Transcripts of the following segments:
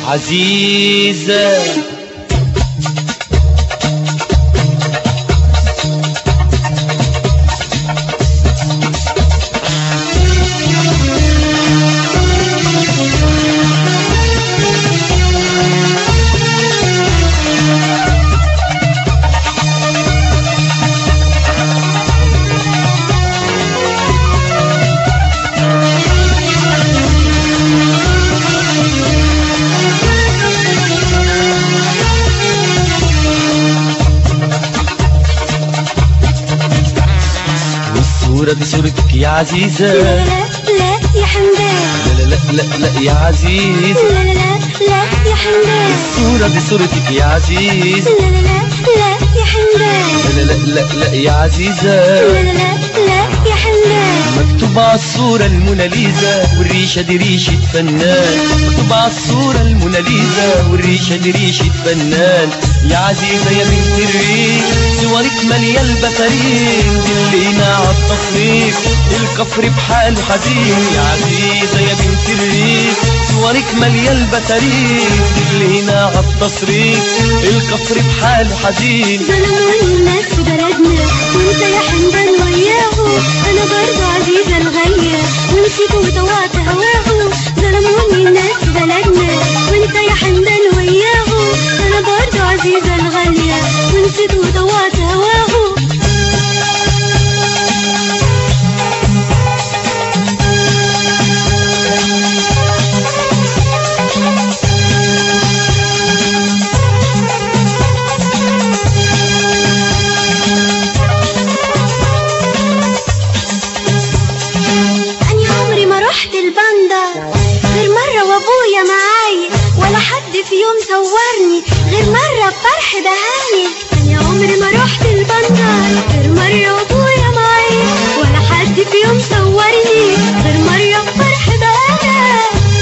عزيزة. الصورة دي صورتك يا عزيزة. لا لا يا حمدان. لا لا لا لا يا عزيز. لا لا لا يا حمدان. الصورة دي صورتك يا عزيز. لا لا لا يا حمدان. لا لا لا لا يا عزيزة. لا لا لا يا حمدان. مكتوب على الصورة الموناليزا والريشة دي ريشة فنان. مكتوب على الصورة الموناليزا والريشة دي ريشة فنان. يا عزيزة يا بنت الريف صورك مالية البتارين دلينا على التصريف الكفر بحاله حزين. يا عزيزة يا بنت الريف صورك مالية البتارين دلينا على التصريف الكفر بحاله حزين. ظلموني الناس في بلدنا وانت يا حمدان وياهم. انا برضه عزيزة الغالية ونسيت وطوعت هواهم. ظلموني الناس في بلدنا وانت يا حمدان وياهم. انا برضه عزيزة الغالية ونسيت وطوعت هواهم. غير مرة وابويا معايا ولا حد في يوم صورني غير مرة بفرح بهاني. أنا عمري ما رحت البندر غير مرة وابويا معايا ولا حد في يوم صورني غير مرة بفرح بهاني.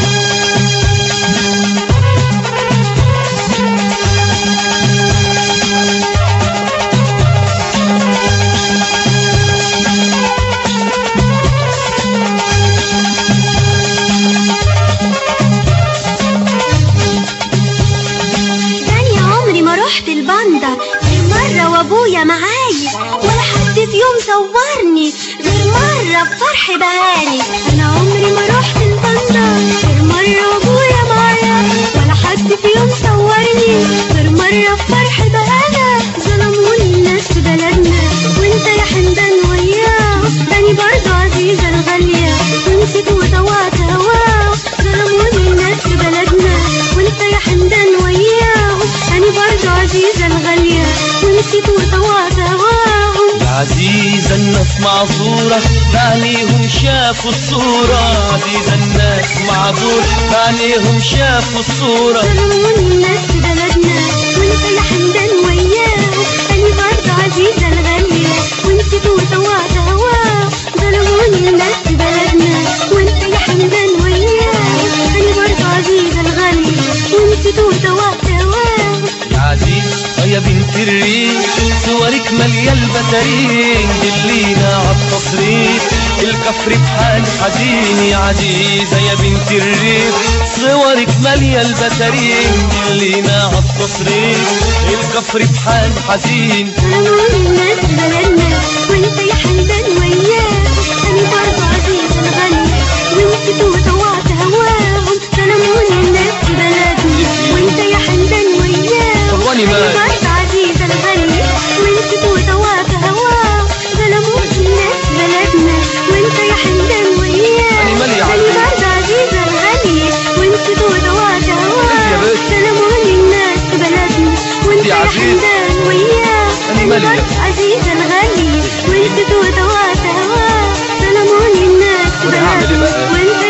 رحت البندر غير مرة وابويا معايا ولا حد في يوم صورني غير مرة بفرح بهاني. انا عمري ما رحت البندر غير مرة وابويا معايا ولا حد في يوم صورني غير مرة بفرح بهاني. ظلموني الناس في بلدنا وانت يا حمدان وياهم. تاني برضه عزيزة الغالية ونسيت وطوعت هواهم. ظلموني الناس في بلدنا وانت يا حمدان وياهم. تاني برضه عزيزة الغالية ونسيت وطوعت هواهم. يا عزيزة الناس معذورة بعينيهم شافوا الصورة. عزيزة الناس معذورة بعينيهم شافوا الصورة. ظلموني الناس في بلدنا وانت يا حمدان وياهم. تاني برضه عزيزة الغالية ونسيت وطوعت هواهم. ظلموني الناس في بلدنا وانت يا حمدان وياهم. تاني برضه عزيزة الغالية ونسيت وطوعت هواهم. يا عزيز يا بنت الريف صورك مالية البتارين دلينا على التصريف الكفر بحال حزين. يا عزيزة يا بنت الريف صورك مالية البتارين دلينا على التصريف الكفر بحال حزين. ظلموني الناس في بلدنا وانت يا حمدان وياهم. تاني برضه عزيزة الغالية ونسيت وطوعت هواهم. ظلموني الناس في بلدنا وانت يا حمدان وياهم. تاني برضه عزيزة الغالية ونسيت وطوعت هواهم. ظلموني الناس في بلدنا وانت يا حمدان وياهم. تاني برضه عزيزة الغالية ونسيت وطوعت هواهم. ظلموني الناس في بلدنا وانت يا حمدان وياهم. تاني برضه عزيزة الغالية ونسيت وطوعت هواهم. ظلموني الناس في بلدنا وانت